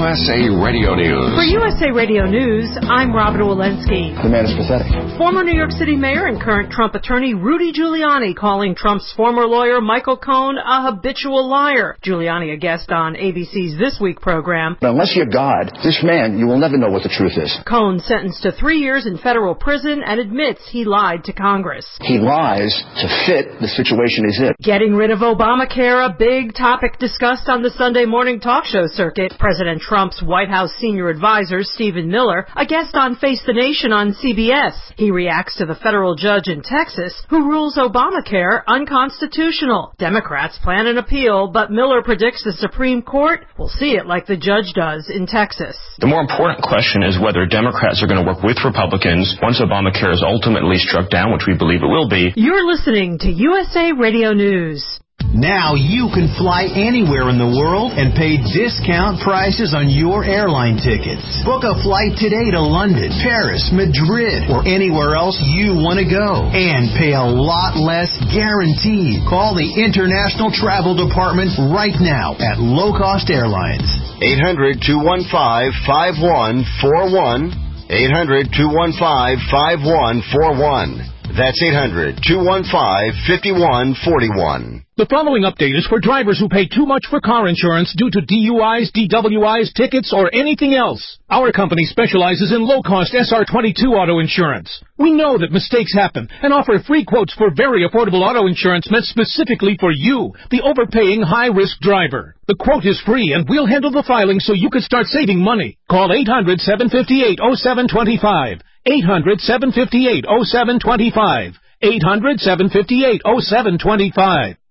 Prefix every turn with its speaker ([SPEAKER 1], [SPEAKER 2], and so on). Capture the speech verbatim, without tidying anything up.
[SPEAKER 1] S A Radio News.
[SPEAKER 2] For U S A Radio News, I'm Robin Walensky.
[SPEAKER 3] The man is pathetic.
[SPEAKER 2] Former New York City Mayor and current Trump attorney Rudy Giuliani calling Trump's former lawyer Michael Cohen a habitual liar. Giuliani, a guest on A B C's This Week program.
[SPEAKER 3] Unless you're God, this man, you will never know what the truth is.
[SPEAKER 2] Cohen sentenced to three years in federal prison and admits he lied to Congress.
[SPEAKER 3] He lies to fit the situation he's in.
[SPEAKER 2] Getting rid of Obamacare, a big topic discussed on the Sunday morning talk show circuit. President Trump's White House senior advisor, Stephen Miller, a guest on Face the Nation on C B S. He reacts to the federal judge in Texas who rules Obamacare unconstitutional. Democrats plan an appeal, but Miller predicts the Supreme Court will see it like the judge does in Texas.
[SPEAKER 4] The more important question is whether Democrats are going to work with Republicans once Obamacare is ultimately struck down, which we believe it will be.
[SPEAKER 2] You're listening to U S A Radio News.
[SPEAKER 5] Now you can fly anywhere in the world and pay discount prices on your airline tickets. Book a flight today to London, Paris, Madrid, or anywhere else you want to go. And pay a lot less guaranteed. Call the International Travel Department right now at Low Cost Airlines.
[SPEAKER 6] eight hundred, two one five, five one four one. eight hundred, two one five, five one four one. That's eight hundred, two one five, five one four one.
[SPEAKER 7] The following update is for drivers who pay too much for car insurance due to D U Is, D W Is, tickets, or anything else. Our company specializes in low-cost S R twenty-two auto insurance. We know that mistakes happen and offer free quotes for very affordable auto insurance meant specifically for you, the overpaying high-risk driver. The quote is free, and we'll handle the filing so you can start saving money. Call eight hundred, seven five eight, oh seven two five. eight hundred, seven five eight, oh seven two five. eight hundred, seven five eight, oh seven two five.